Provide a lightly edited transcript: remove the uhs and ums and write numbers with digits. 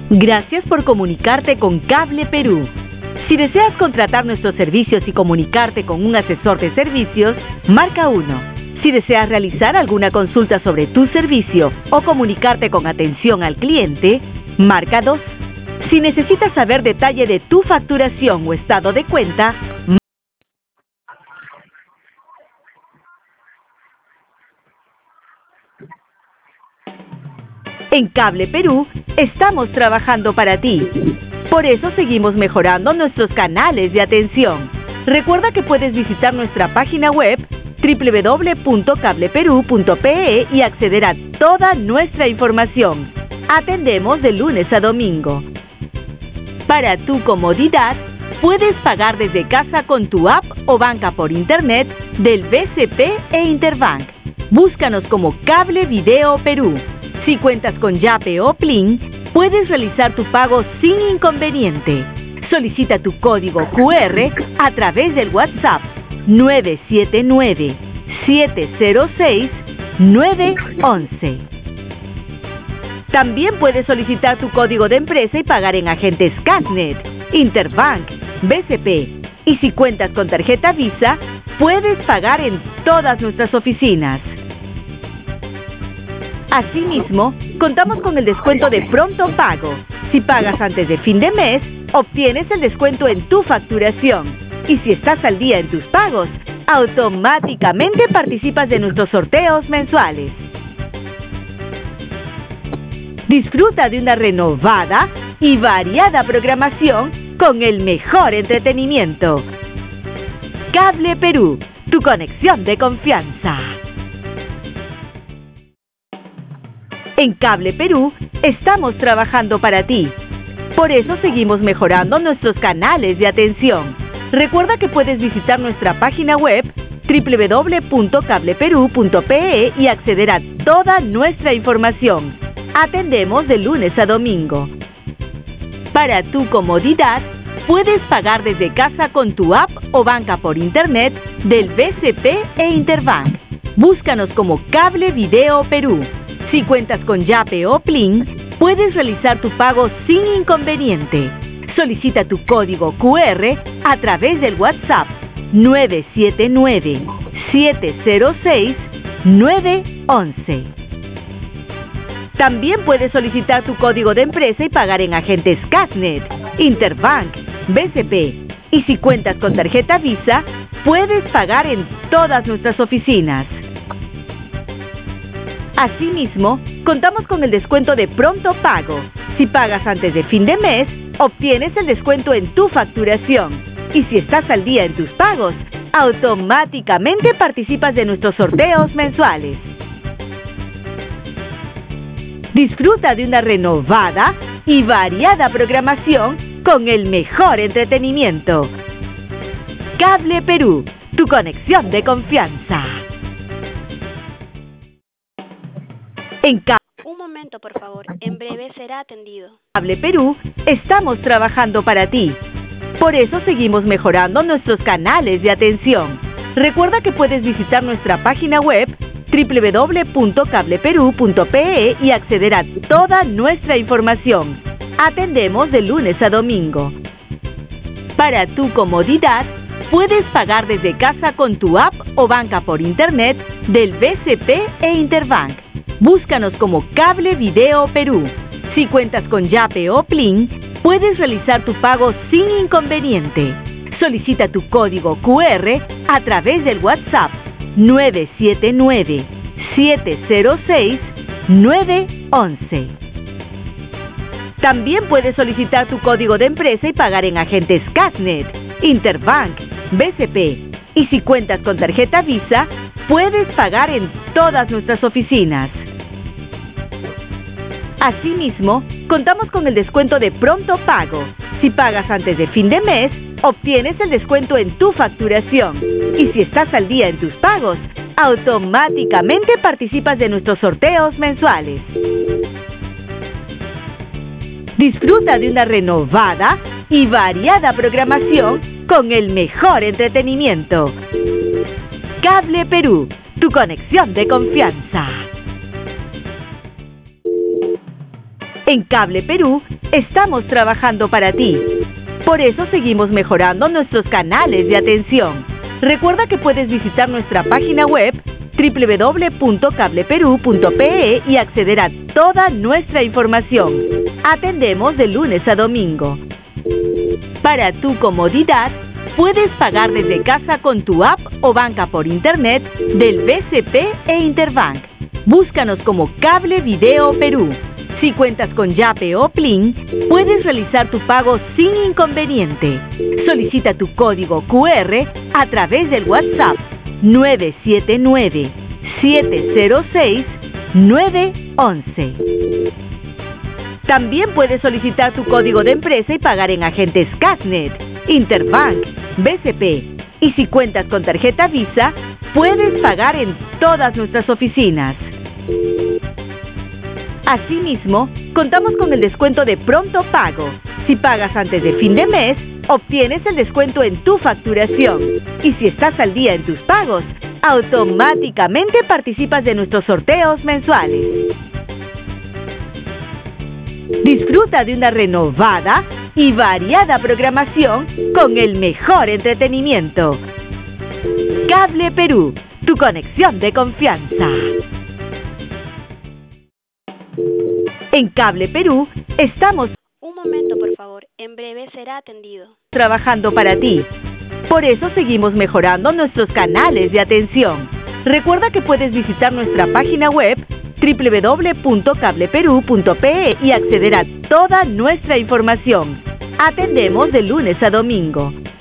Gracias por comunicarte con Cable Perú. Si deseas contratar nuestros servicios y comunicarte con un asesor de servicios, marca 1. Si deseas realizar alguna consulta sobre tu servicio o comunicarte con atención al cliente, marca 2. Si necesitas saber detalle de tu facturación o estado de cuenta, en Cable Perú estamos trabajando para ti. Por eso seguimos mejorando nuestros canales de atención. Recuerda que puedes visitar nuestra página web www.cableperú.pe y acceder a toda nuestra información. Atendemos de lunes a domingo. Para tu comodidad, puedes pagar desde casa con tu app o banca por internet del BCP e Interbank. Búscanos como Cable Video Perú. Si cuentas con Yape o Plin, puedes realizar tu pago sin inconveniente. Solicita tu código QR a través del WhatsApp 979-706-911. También puedes solicitar tu código de empresa y pagar en agentes Casnet, Interbank, BCP. Y si cuentas con tarjeta Visa, puedes pagar en todas nuestras oficinas. Asimismo, contamos con el descuento de pronto pago. Si pagas antes de fin de mes, obtienes el descuento en tu facturación. Y si estás al día en tus pagos, automáticamente participas de nuestros sorteos mensuales. Disfruta de una renovada y variada programación con el mejor entretenimiento. Cable Perú, tu conexión de confianza. En Cable Perú estamos trabajando para ti. Por eso seguimos mejorando nuestros canales de atención. Recuerda que puedes visitar nuestra página web www.cableperú.pe y acceder a toda nuestra información. Atendemos de lunes a domingo. Para tu comodidad, puedes pagar desde casa con tu app o banca por internet del BCP e Interbank. Búscanos como Cable Video Perú. Si cuentas con Yape o Plin, puedes realizar tu pago sin inconveniente. Solicita tu código QR a través del WhatsApp 979-706-911. También puedes solicitar tu código de empresa y pagar en agentes Casnet, Interbank, BCP. Y si cuentas con tarjeta Visa, puedes pagar en todas nuestras oficinas. Asimismo, contamos con el descuento de pronto pago. Si pagas antes de fin de mes, obtienes el descuento en tu facturación. Y si estás al día en tus pagos, automáticamente participas de nuestros sorteos mensuales. Disfruta de una renovada y variada programación con el mejor entretenimiento. Cable Perú, tu conexión de confianza. Un momento, por favor. En breve será atendido. Cable Perú estamos trabajando para ti. Por eso seguimos mejorando nuestros canales de atención. Recuerda que puedes visitar nuestra página web www.cableperú.pe y acceder a toda nuestra información. Atendemos de lunes a domingo. Para tu comodidad, puedes pagar desde casa con tu app o banca por internet del BCP e Interbank. Búscanos como Cable Video Perú. Si cuentas con Yape o Plin, puedes realizar tu pago sin inconveniente. Solicita tu código QR a través del WhatsApp 979-706-911. También puedes solicitar tu código de empresa y pagar en agentes Casnet, Interbank, BCP. Y si cuentas con tarjeta Visa, puedes pagar en todas nuestras oficinas. Asimismo, contamos con el descuento de pronto pago. Si pagas antes de fin de mes, obtienes el descuento en tu facturación. Y si estás al día en tus pagos, automáticamente participas de nuestros sorteos mensuales. Disfruta de una renovada y variada programación con el mejor entretenimiento. Cable Perú, tu conexión de confianza. En Cable Perú estamos trabajando para ti. Por eso seguimos mejorando nuestros canales de atención. Recuerda que puedes visitar nuestra página web www.cableperú.pe y acceder a toda nuestra información. Atendemos de lunes a domingo. Para tu comodidad, puedes pagar desde casa con tu app o banca por internet del BCP e Interbank. Búscanos como Cable Video Perú. Si cuentas con Yape o Plin, puedes realizar tu pago sin inconveniente. Solicita tu código QR a través del WhatsApp 979-706-911. También puedes solicitar tu código de empresa y pagar en agentes Casnet, Interbank, BCP. Y si cuentas con tarjeta Visa, puedes pagar en todas nuestras oficinas. Asimismo, contamos con el descuento de pronto pago. Si pagas antes de fin de mes, obtienes el descuento en tu facturación. Y si estás al día en tus pagos, automáticamente participas de nuestros sorteos mensuales. Disfruta de una renovada y variada programación con el mejor entretenimiento. Cable Perú, tu conexión de confianza. En Cable Perú estamos Un momento, por favor. En breve será atendido. trabajando para ti. Por eso seguimos mejorando nuestros canales de atención. Recuerda que puedes visitar nuestra página web www.cableperú.pe y acceder a toda nuestra información. Atendemos de lunes a domingo.